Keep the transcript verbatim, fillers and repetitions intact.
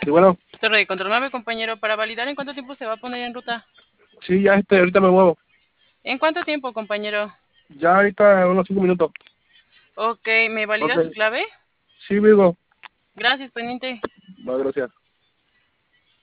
Sí, bueno, Torre de control nueve, compañero, para validar en cuánto tiempo se va a poner en ruta. sí, ya este, ahorita me muevo. ¿En cuánto tiempo, compañero? Ya ahorita unos cinco minutos. Ok, ¿me valida Ok, su clave? sí, Virgo. Gracias, pendiente. Va, gracias.